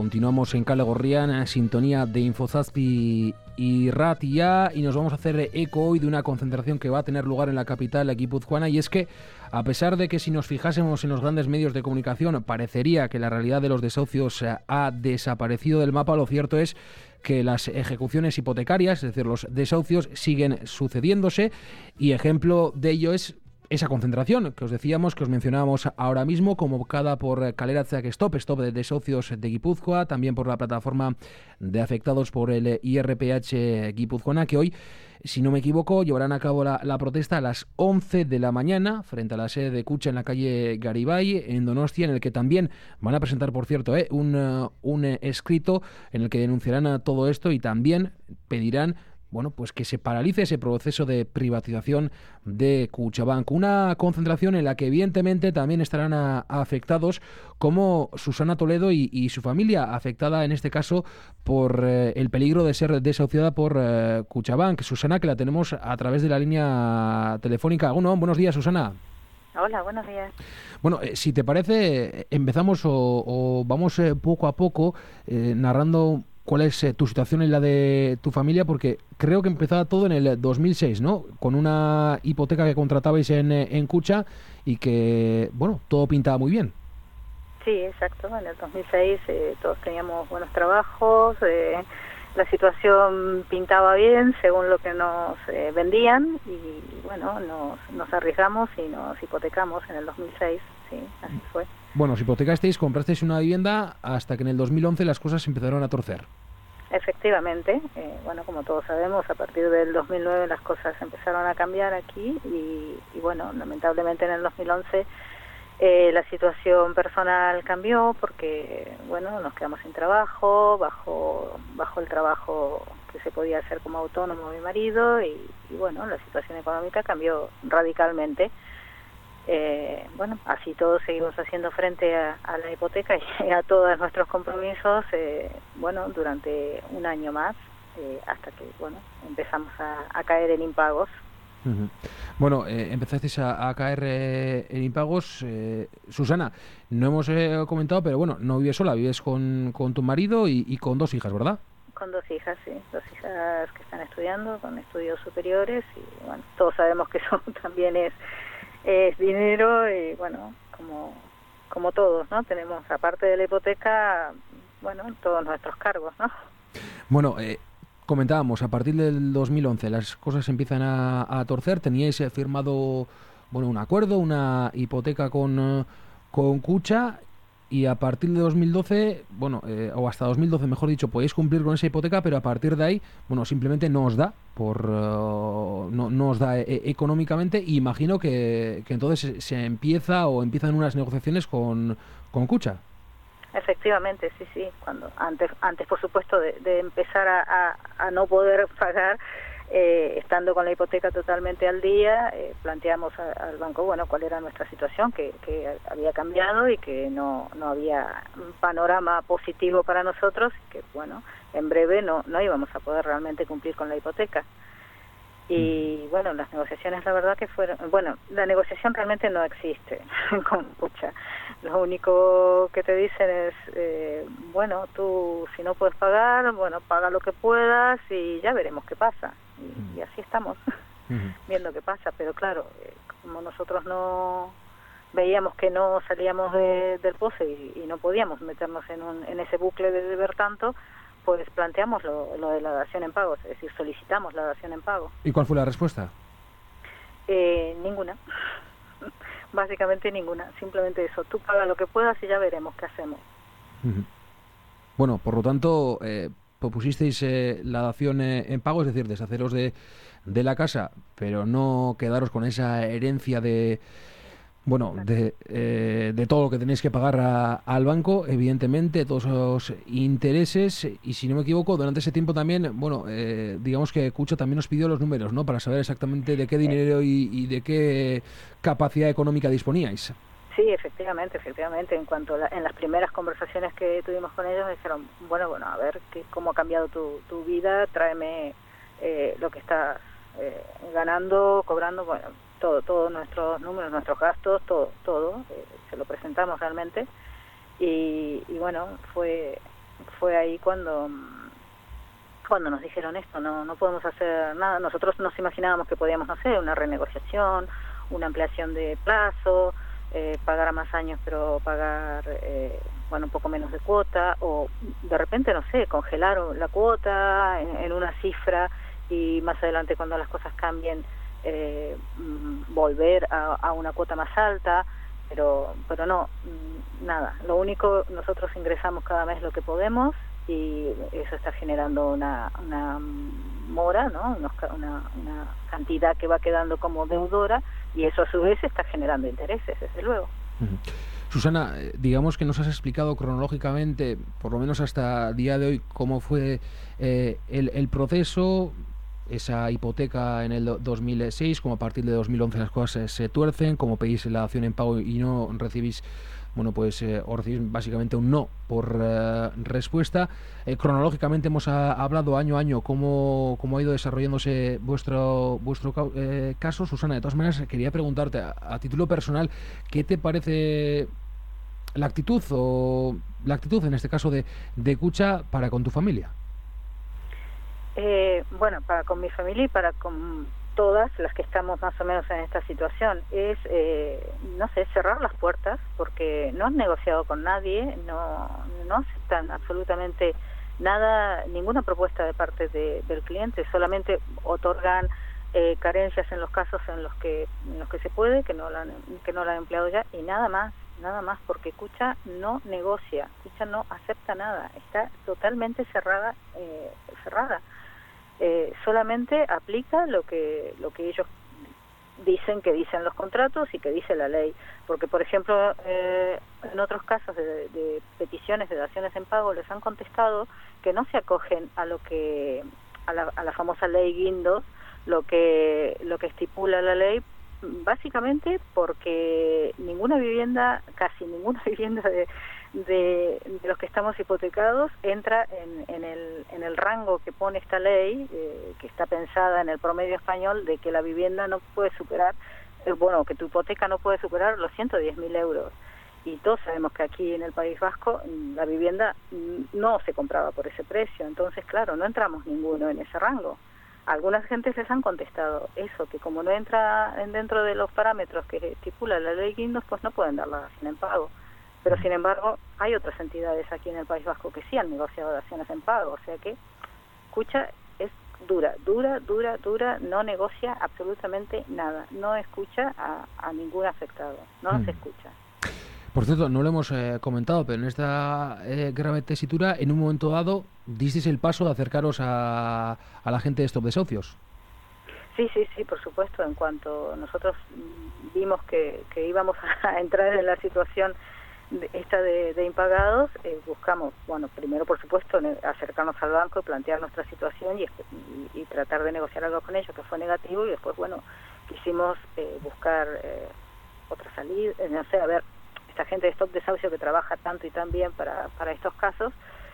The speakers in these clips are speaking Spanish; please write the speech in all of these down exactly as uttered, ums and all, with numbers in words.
Continuamos en Kale Gorrian, en sintonía de Infozazpi y Ratia, y nos vamos a hacer eco hoy de una concentración que va a tener lugar en la capital guipuzcoana, y es que, a pesar de que si nos fijásemos en los grandes medios de comunicación parecería que la realidad de los desahucios ha desaparecido del mapa, lo cierto es que las ejecuciones hipotecarias, es decir, los desahucios, siguen sucediéndose, y ejemplo de ello es esa concentración que os decíamos, que os mencionábamos ahora mismo, convocada por Kaleratzeak Stop, Stop de Desahucios de Guipúzcoa, también por la plataforma de afectados por el I R P H Guipuzcoana, que hoy, si no me equivoco, llevarán a cabo la, la protesta a las once de la mañana frente a la sede de Kutxa en la calle Garibay, en Donostia, en el que también van a presentar, por cierto, eh, un, uh, un escrito en el que denunciarán a todo esto y también pedirán bueno, pues que se paralice ese proceso de privatización de Kutxabank. Una concentración en la que evidentemente también estarán a, a afectados como Susana Toledo y, y su familia, afectada en este caso por eh, el peligro de ser desahuciada por eh, Kutxabank. Susana, que la tenemos a través de la línea telefónica. Bueno, buenos días, Susana. Hola, buenos días. Bueno, eh, si te parece, empezamos o, o vamos eh, poco a poco eh, narrando cuál es eh, tu situación y la de tu familia, porque creo que empezaba todo en el dos mil seis, ¿no? Con una hipoteca que contratabais en, en Kutxa y que, bueno, todo pintaba muy bien. Sí, exacto. En el dos mil seis eh, todos teníamos buenos trabajos, eh, la situación pintaba bien según lo que nos eh, vendían y, bueno, nos, nos arriesgamos y nos hipotecamos en el dos mil seis, sí, así fue. Bueno, os hipotecasteis, comprasteis una vivienda hasta que en el dos mil once las cosas empezaron a torcer. Efectivamente, eh, bueno, como todos sabemos, a partir del dos mil nueve las cosas empezaron a cambiar aquí y, y bueno, lamentablemente en el dos mil once eh, la situación personal cambió porque, bueno, nos quedamos sin trabajo, bajo, bajo el trabajo que se podía hacer como autónomo mi marido y, y bueno, la situación económica cambió radicalmente. Eh, bueno, así todos seguimos haciendo frente a, a la hipoteca y a todos nuestros compromisos, eh, bueno, durante un año más, eh, hasta que, bueno, empezamos a, a caer en impagos. Uh-huh. Bueno, eh, empezasteis a, a caer eh, en impagos. Eh, Susana, no hemos eh, comentado, pero bueno, no vives sola, vives con, con tu marido y, y con dos hijas, ¿verdad? Con dos hijas, sí, dos hijas que están estudiando, con estudios superiores y, bueno, todos sabemos que eso también es es dinero y bueno, como como todos, ¿no? Tenemos, aparte de la hipoteca, bueno, todos nuestros cargos, ¿no? Bueno, eh, comentábamos, a partir del dos mil once las cosas empiezan a, a torcer. Teníais eh, firmado, bueno, un acuerdo, una hipoteca con, con Kutxa, y a partir de dos mil doce, bueno, eh, o hasta dos mil doce, mejor dicho, podéis cumplir con esa hipoteca, pero a partir de ahí, bueno, simplemente no os da, por uh, no, no os da eh, económicamente, y imagino que, que entonces se empieza o empiezan unas negociaciones con, con Kutxa. Efectivamente, sí, sí. Cuando antes, antes por supuesto, de, de empezar a, a, a no poder pagar, eh, estando con la hipoteca totalmente al día, eh, planteamos a, al banco, bueno, cuál era nuestra situación, que, que había cambiado y que no, no había un panorama positivo para nosotros, que, bueno, en breve no, no íbamos a poder realmente cumplir con la hipoteca. Y bueno, las negociaciones, la verdad que fueron, bueno, la negociación realmente no existe con Kutxa. Lo único que te dicen es, eh, bueno, tú si no puedes pagar, bueno, paga lo que puedas y ya veremos qué pasa. Y, y así estamos, uh-huh. viendo qué pasa. Pero claro, eh, como nosotros no veíamos que no salíamos de, del pozo y, y no podíamos meternos en, un, en ese bucle de deber tanto, pues planteamos lo, lo de la dación en pago, es decir, solicitamos la dación en pago. ¿Y cuál fue la respuesta? Eh, ninguna, básicamente ninguna, simplemente eso, tú paga lo que puedas y ya veremos qué hacemos. Uh-huh. Bueno, por lo tanto, eh, propusisteis eh, la dación eh, en pago, es decir, deshaceros de, de la casa, pero no quedaros con esa herencia de... Bueno, de, eh, de todo lo que tenéis que pagar a, al banco, evidentemente, todos los intereses, y si no me equivoco, durante ese tiempo también, bueno, eh, digamos que Kutxa también nos pidió los números, ¿no?, para saber exactamente de qué dinero y, y de qué capacidad económica disponíais. Sí, efectivamente, efectivamente. En cuanto a la, en las primeras conversaciones que tuvimos con ellos, dijeron, bueno, bueno, a ver que, cómo ha cambiado tu, tu vida, tráeme eh, lo que estás eh, ganando, cobrando, bueno, todo, todos nuestros números, nuestros gastos, todo, todo, eh, se lo presentamos realmente y, y bueno, fue fue ahí cuando cuando nos dijeron esto, no no podemos hacer nada. Nosotros nos imaginábamos que podíamos, no sé, una renegociación, una ampliación de plazo, eh, pagar a más años pero pagar eh, bueno, un poco menos de cuota, o de repente, no sé, congelar la cuota en, en una cifra y más adelante cuando las cosas cambien eh, volver a, a una cuota más alta, pero pero no, nada. Lo único, nosotros ingresamos cada mes lo que podemos y eso está generando una, una mora, ¿no? Una, una cantidad que va quedando como deudora y eso a su vez está generando intereses, desde luego. Uh-huh. Susana, digamos que nos has explicado cronológicamente, por lo menos hasta el día de hoy, cómo fue eh, el, el proceso, esa hipoteca en el dos mil seis, como a partir de dos mil once las cosas se, se tuercen, como pedís la dación en pago y no recibís, bueno, pues eh, o recibís básicamente un no por eh, respuesta. Eh, cronológicamente hemos a, hablado año a año cómo, cómo ha ido desarrollándose vuestro vuestro eh, caso. Susana, de todas maneras, quería preguntarte a, a título personal, ¿qué te parece la actitud o la actitud en este caso de, de Kutxa para con tu familia? Eh, bueno, para con mi familia y para con todas las que estamos más o menos en esta situación, es, eh, no sé, cerrar las puertas, porque no han negociado con nadie, no, no aceptan absolutamente nada, ninguna propuesta de parte de, del cliente, solamente otorgan eh, carencias en los casos en los que en los que se puede, que no la han, que no la han empleado ya, y nada más, nada más, porque Kutxa no negocia, Kutxa no acepta nada, está totalmente cerrada, eh, cerrada. Eh, solamente aplica lo que lo que ellos dicen que dicen los contratos y que dice la ley, porque por ejemplo eh, en otros casos de, de peticiones de daciones en pago les han contestado que no se acogen a lo que a la, a la famosa ley Guindos, lo que lo que estipula la ley, básicamente porque ninguna vivienda, casi ninguna vivienda de De, de los que estamos hipotecados entra en, en, el, en el rango que pone esta ley, eh, que está pensada en el promedio español, de que la vivienda no puede superar, eh, bueno, que tu hipoteca no puede superar los ciento diez mil euros. Y todos sabemos que aquí en el País Vasco la vivienda no se compraba por ese precio, entonces claro, no entramos ninguno en ese rango. Algunas gentes les han contestado eso, que como no entra en dentro de los parámetros que estipula la ley Guindos, pues no pueden dar la dación en pago. Pero sin embargo hay otras entidades aquí en el País Vasco que sí han negociado daciones en pago, o sea que Kutxa es dura, dura, dura, dura, no negocia absolutamente nada, no escucha a, a ningún afectado, no mm. se escucha. Por cierto, no lo hemos eh, comentado, pero en esta eh, grave tesitura, en un momento dado, disteis el paso de acercaros a, a la gente de Stop Desahucios. Sí, sí, sí, por supuesto. En cuanto nosotros vimos que, que íbamos a entrar en la situación de, esta de, de impagados, eh, buscamos, bueno, primero por supuesto acercarnos al banco y plantear nuestra situación y, y, y tratar de negociar algo con ellos, que fue negativo, y después, bueno, quisimos eh, buscar eh, otra salida, eh, no sé, a ver, esta gente de Stop Desahucio que trabaja tanto y tan bien para, para estos casos,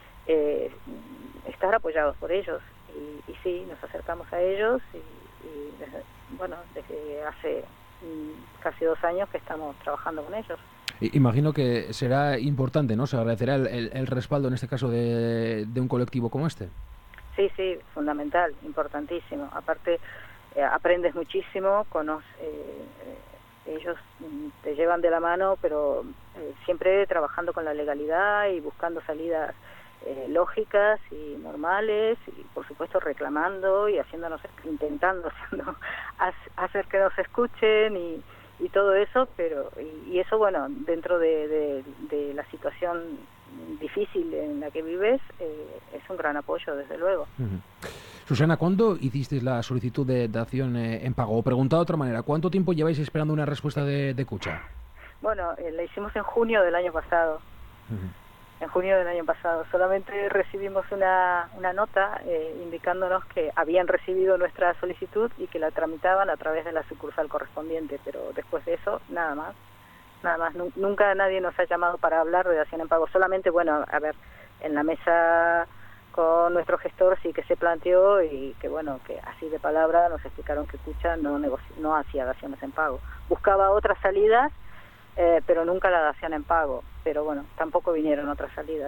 eh, estar apoyados por ellos, y, y sí, nos acercamos a ellos y, y desde, bueno, desde hace mm, casi dos años que estamos trabajando con ellos. Imagino que será importante, ¿no? Se agradecerá el, el, el respaldo en este caso de, de un colectivo como este. Sí, sí, fundamental, importantísimo. Aparte, eh, aprendes muchísimo, conoces, eh, ellos te llevan de la mano, pero eh, siempre trabajando con la legalidad y buscando salidas eh, lógicas y normales, y por supuesto reclamando y haciéndonos, intentando haciendo, hacer que nos escuchen y y todo eso, pero y, y eso, bueno, dentro de, de, de la situación difícil en la que vives, eh, es un gran apoyo, desde luego. Uh-huh. Susana, ¿cuándo hicisteis la solicitud de dación eh, en pago? O preguntado de otra manera, ¿cuánto tiempo lleváis esperando una respuesta de, de Kutxa? Bueno, eh, la hicimos en junio del año pasado. Uh-huh. En junio del año pasado. Solamente recibimos una, una nota eh, indicándonos que habían recibido nuestra solicitud y que la tramitaban a través de la sucursal correspondiente, pero después de eso, nada más. Nada más. Nunca nadie nos ha llamado para hablar de dación en pago. Solamente, bueno, a ver, en la mesa con nuestro gestor sí que se planteó y que, bueno, que así de palabra nos explicaron que Kutxa no, negoci- no hacía daciones en pago. Buscaba otras salidas, Eh, pero nunca la dación en pago, pero bueno, tampoco vinieron otras salidas. ¿eh?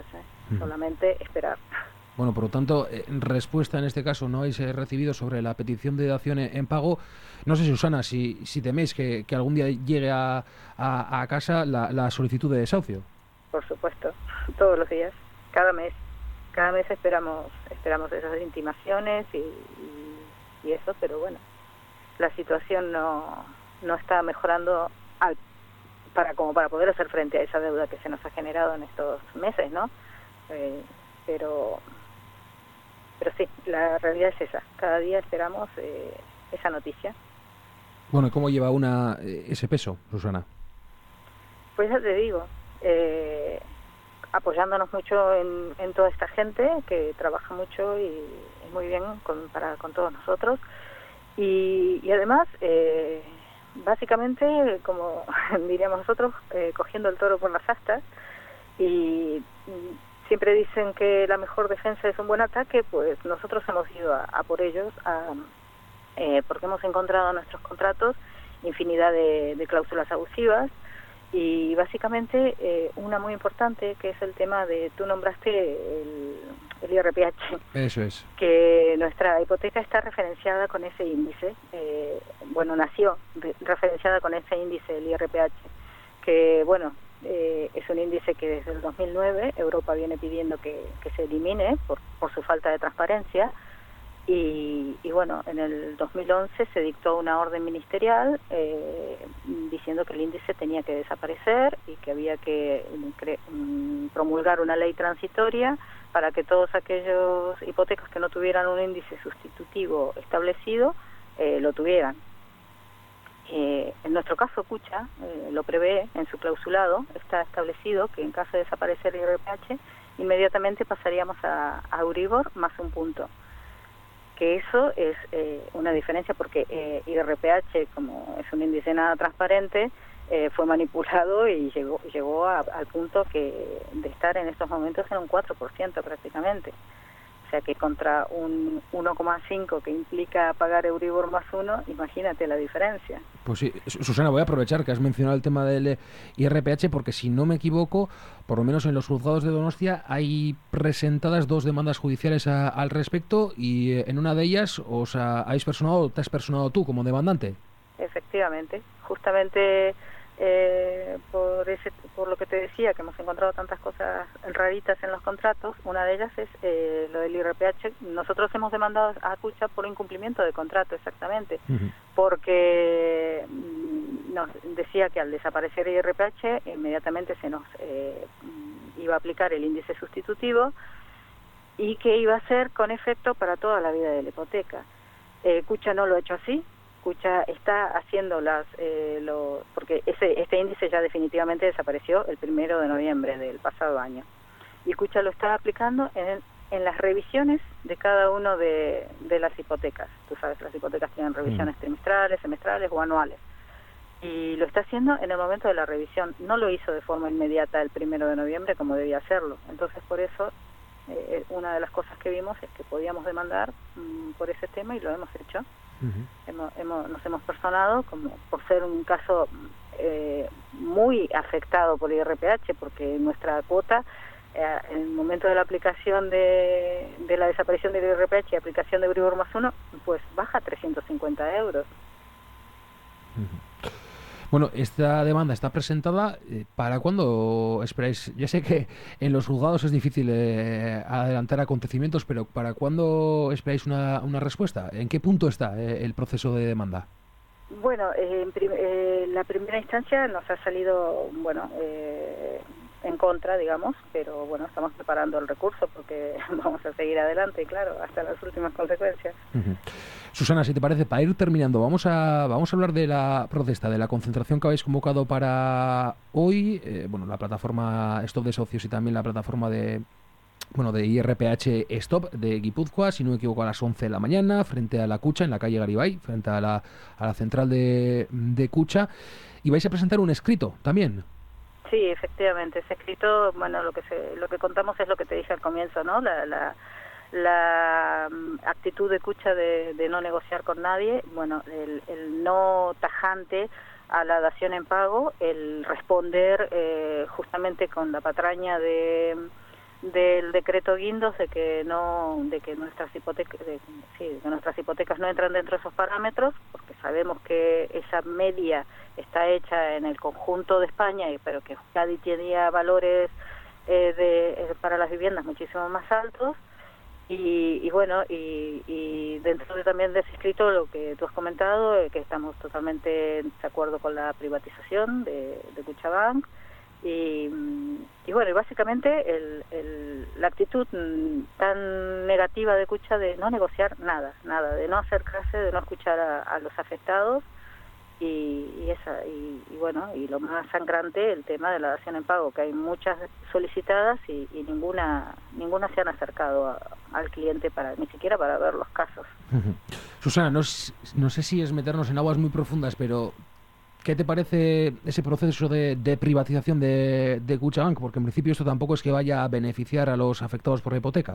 uh-huh. Solamente esperar. Bueno, por lo tanto, en respuesta en este caso no habéis recibido sobre la petición de dación en pago. No sé, Susana, si, si teméis que, que algún día llegue a, a, a casa la, la solicitud de desahucio. Por supuesto, todos los días, cada mes. Cada mes esperamos esperamos esas intimaciones y, y, y eso, pero bueno, la situación no, no está mejorando al, para como para poder hacer frente a esa deuda que se nos ha generado en estos meses, ¿no? Eh, pero... Pero sí, la realidad es esa. Cada día esperamos eh, esa noticia. Bueno, ¿y cómo lleva una ese peso, Susana? Pues ya te digo, eh, apoyándonos mucho en, en toda esta gente que trabaja mucho y, y muy bien con, para, con todos nosotros. Y, y además, eh, básicamente, como diríamos nosotros, eh, cogiendo el toro por las astas y... y siempre dicen que la mejor defensa es un buen ataque, pues nosotros hemos ido a, a por ellos, a, eh, porque hemos encontrado en nuestros contratos infinidad de, de cláusulas abusivas y básicamente eh, una muy importante que es el tema de, tú nombraste el, el I R P H. Eso es. Que nuestra hipoteca está referenciada con ese índice, eh, bueno, nació de, referenciada con ese índice, el I R P H, que bueno, Eh, es un índice que desde el dos mil nueve Europa viene pidiendo que, que se elimine por, por su falta de transparencia y, y bueno, en el dos mil once se dictó una orden ministerial eh, diciendo que el índice tenía que desaparecer y que había que cre, promulgar una ley transitoria para que todos aquellos hipotecas que no tuvieran un índice sustitutivo establecido eh, lo tuvieran. Eh, en nuestro caso, Cucha eh, lo prevé en su clausulado, está establecido que en caso de desaparecer el I R P H, inmediatamente pasaríamos a, a Euribor más un punto. Que eso es eh, una diferencia porque eh, I R P H, como es un índice nada transparente, eh, fue manipulado y llegó, llegó a, al punto que de estar en estos momentos en un cuatro por ciento prácticamente. O sea que contra un uno coma cinco que implica pagar Euribor más uno, imagínate la diferencia. Pues sí, Susana, voy a aprovechar que has mencionado el tema del I R P H porque si no me equivoco, por lo menos en los juzgados de Donostia hay presentadas dos demandas judiciales a, al respecto y en una de ellas os ha, habéis personado, te has personado tú como demandante. Efectivamente, justamente eh, por ese, por lo que te decía, que hemos encontrado tantas cosas raritas en los contratos, una de ellas es eh, lo del I R P H. Nosotros hemos demandado a Cucha por incumplimiento de contrato, exactamente, uh-huh. porque nos decía que al desaparecer el I R P H inmediatamente se nos eh, iba a aplicar el índice sustitutivo y que iba a ser con efecto para toda la vida de la hipoteca. Eh, Cucha no lo ha hecho así. Cucha está haciendo las, eh, lo, porque ese este índice ya definitivamente desapareció el primero de noviembre del pasado año. Y Cucha lo está aplicando en, en las revisiones de cada uno de, de las hipotecas. Tú sabes, las hipotecas tienen revisiones trimestrales, semestrales o anuales. Y lo está haciendo en el momento de la revisión. No lo hizo de forma inmediata el primero de noviembre como debía hacerlo. Entonces, por eso, eh, una de las cosas que vimos es que podíamos demandar mmm, por ese tema y lo hemos hecho. Uh-huh. Hemos, hemos, nos hemos personado como por ser un caso eh, muy afectado por el I R P H, porque nuestra cuota eh, en el momento de la aplicación de, de la desaparición del I R P H y aplicación de Euribor más uno, pues baja a trescientos cincuenta euros. Uh-huh. Bueno, esta demanda está presentada. ¿Para cuándo esperáis? Ya sé que en los juzgados es difícil eh, adelantar acontecimientos, pero ¿para cuándo esperáis una, una respuesta? ¿En qué punto está eh, el proceso de demanda? Bueno, eh, en prim eh, la primera instancia nos ha salido, bueno, eh, en contra, digamos, pero bueno, estamos preparando el recurso porque vamos a seguir adelante, claro, hasta las últimas consecuencias. Uh-huh. Susana, si te parece, para ir terminando, vamos a vamos a hablar de la protesta, de la concentración que habéis convocado para hoy, eh, bueno, la plataforma Stop de Socios y también la plataforma de bueno de I R P H Stop de Guipúzcoa, si no me equivoco, a las once de la mañana, frente a la Cucha, en la calle Garibay, frente a la, a la central de, de Cucha, y vais a presentar un escrito también. Sí, efectivamente, ese escrito, bueno, lo que se, lo que contamos es lo que te dije al comienzo, ¿no? La, la, la actitud de Cucha de, de no negociar con nadie, bueno, el, el no tajante a la dación en pago, el responder eh, justamente con la patraña de, del decreto Guindos de que no de que nuestras hipotecas de, sí, de que nuestras hipotecas no entran dentro de esos parámetros, porque sabemos que esa media está hecha en el conjunto de España, pero que Euskadi tenía valores eh, de eh, para las viviendas muchísimo más altos. Y, y bueno, y, y dentro de, también de ese escrito, lo que tú has comentado, eh, que estamos totalmente de acuerdo con la privatización de, de Kutxabank, y, y bueno, y básicamente el, el, la actitud tan negativa de Kutxa de no negociar nada, nada, de no acercarse, de no escuchar a, a los afectados, y, y esa y, y bueno, y lo más sangrante, el tema de la dación en pago, que hay muchas solicitadas y, y ninguna ninguna se han acercado a, al cliente para ni siquiera para ver los casos. Uh-huh. Susana, no, no sé si es meternos en aguas muy profundas, pero ¿qué te parece ese proceso de, de privatización de, de Kutxabank? Porque en principio esto tampoco es que vaya a beneficiar a los afectados por la hipoteca.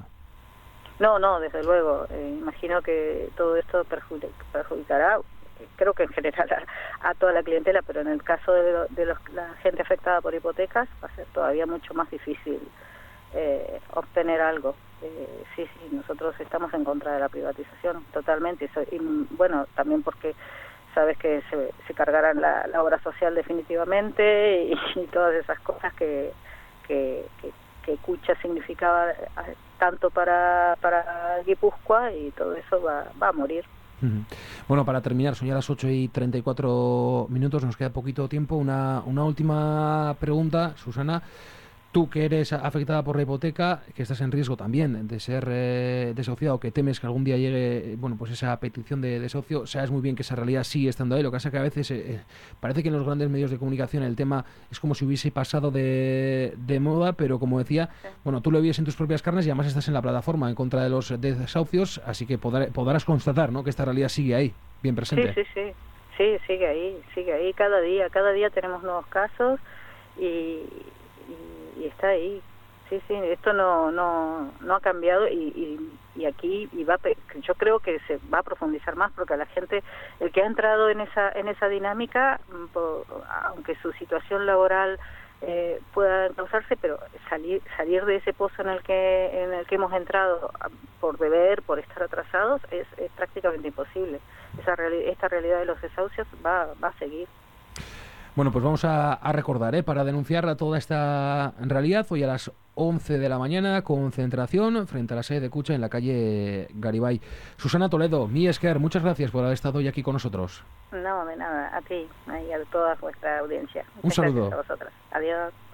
No, no, desde luego. Eh, imagino que todo esto perjudic- perjudicará, creo que en general a, a toda la clientela, pero en el caso de, lo, de los, la gente afectada por hipotecas va a ser todavía mucho más difícil eh, obtener algo. Eh, sí, sí, nosotros estamos en contra de la privatización totalmente. Y, bueno, también porque sabes que se, se cargarán la, la obra social definitivamente y, y todas esas cosas que que, que, que Kutxa significaba tanto para, para Guipúzcoa, y todo eso va, va a morir. Bueno, para terminar, son ya las ocho y treinta y cuatro minutos, nos queda poquito tiempo. Una, una última pregunta, Susana. Tú, que eres afectada por la hipoteca, que estás en riesgo también de ser eh, desahuciado, que temes que algún día llegue, bueno, pues esa petición de desahucio, sabes muy bien que esa realidad sigue estando ahí. Lo que pasa es que a veces eh, parece que en los grandes medios de comunicación el tema es como si hubiese pasado de, de moda, pero como decía, sí. Bueno, tú lo vives en tus propias carnes y además estás en la plataforma en contra de los desahucios, así que podrás, podrás constatar, ¿no?, que esta realidad sigue ahí, bien presente. Sí, sí, sí, sí, sigue ahí, sigue ahí cada día, cada día tenemos nuevos casos y... Y, y está ahí, sí, sí, esto no no no ha cambiado, y, y, y aquí y va, yo creo que se va a profundizar más, porque a la gente, el que ha entrado en esa en esa dinámica, aunque su situación laboral eh, pueda causarse, pero salir salir de ese pozo en el que en el que hemos entrado por deber, por estar atrasados, es, es prácticamente imposible. Esa reali- esta realidad de los desahucios va va a seguir. Bueno, pues vamos a, a recordar, ¿eh? Para denunciar toda esta realidad, hoy a las once de la mañana, concentración frente a la sede de Kutxa en la calle Garibay. Susana Toledo, mi esker, muchas gracias por haber estado hoy aquí con nosotros. No, de nada, a ti y a toda vuestra audiencia. Muchas Un saludo. Gracias a vosotras. Adiós.